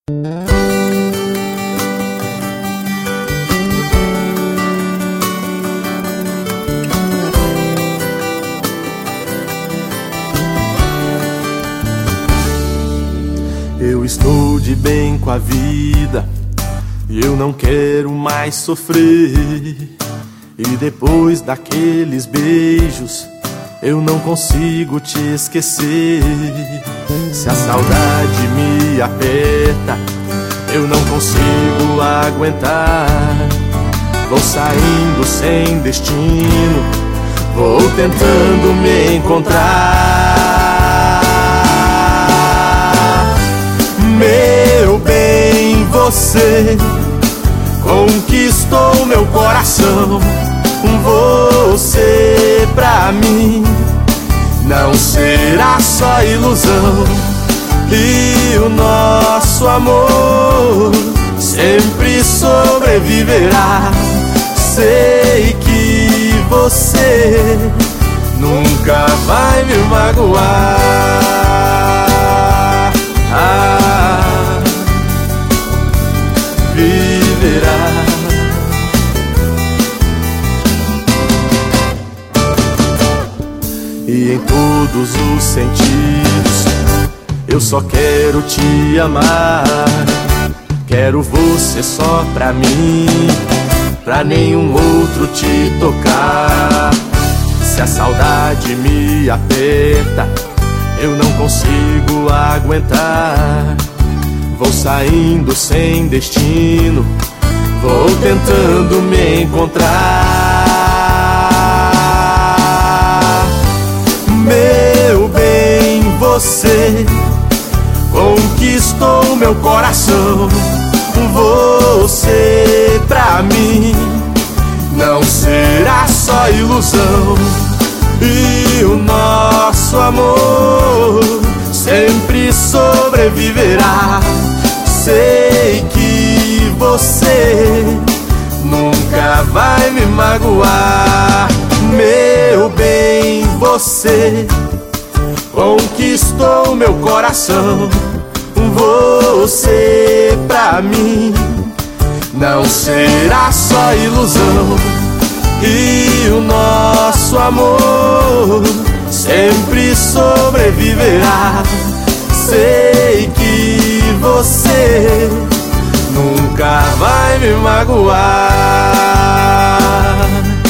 Eu estou de bem com a vida e eu não quero mais sofrer. E depois daqueles beijos eu não consigo te esquecer. Se a saudade me aperta, eu não consigo aguentar. Vou saindo sem destino, vou tentando me encontrar. Meu bem, você conquistou meu coração. Você pra mim não será só ilusão. E o nosso amor sempre sobreviverá. Sei que você nunca vai me magoar. Viverá. E em todos os sentidos eu só quero te amar. Quero você só pra mim, pra nenhum outro te tocar. Se a saudade me aperta, eu não consigo aguentar. Vou saindo sem destino, vou tentando me encontrar. Meu bem, você conquistou meu coração. Você pra mim não será só ilusão. E o nosso amor sempre sobreviverá. Sei que você nunca vai me magoar. Meu bem, você conquistou meu coração. Você pra mim não será só ilusão. E o nosso amor sempre sobreviverá. Sei que você nunca vai me magoar.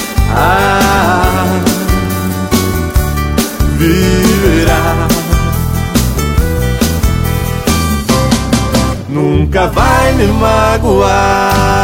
Viverá. Nunca vai me magoar.